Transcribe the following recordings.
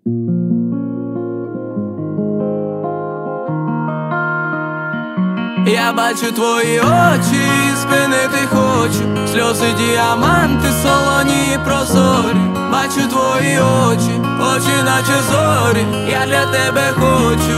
Я бачу твої очі, спинити хочу. Сльози, діаманти, солоні і прозорі. Бачу твої очі, очі наче зорі. Я для тебе хочу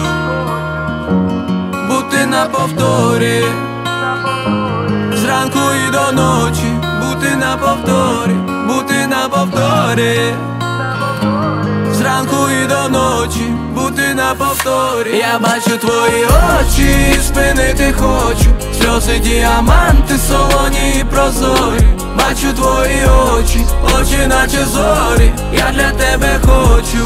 бути на повторі, зранку і до ночі. Бути на повторі, бути на повторі, зранку і до ночі, бути на повторі. Я бачу твої очі, спинити хочу. Сльози, діаманти, солоні і прозорі. Бачу твої очі, очі наче зорі. Я для тебе хочу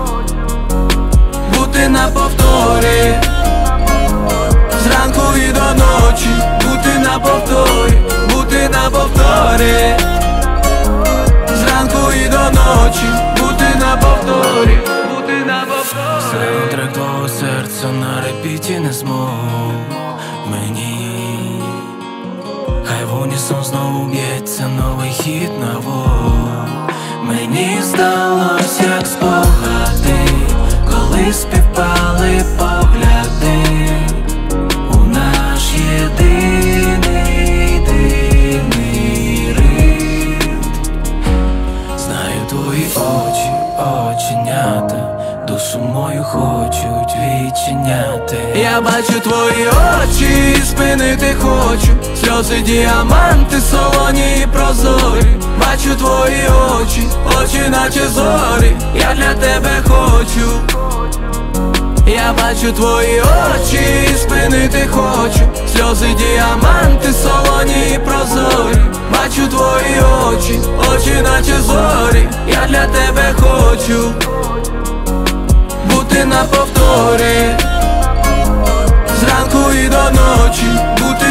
бути на повторі, зранку і до ночі. Бути на повторі, бути на повторі, зранку і до ночі. Бути на повторі, бути на повторі. Саундтрек твого серця на репіті не змог мені. Хай в унісон знову б'ється новий хід на вог. Мені здалось, як спогади, коли співпали погляди у наш єдиний дивний ритм. Знаю твої очі, оченята, душу мою хочуть відчиняти. Я бачу твої очі, спинити хочу. Сльози, діаманти, солоні і прозорі. Бачу твої очі, очі наче зорі. Я для тебе хочу. Я бачу твої очі, спинити хочу. Сльози, діаманти, солоні і прозорі. Бачу твої очі, очі наче зорі. Я для тебе хочу бути на повторі, зранку і до ночі. Бути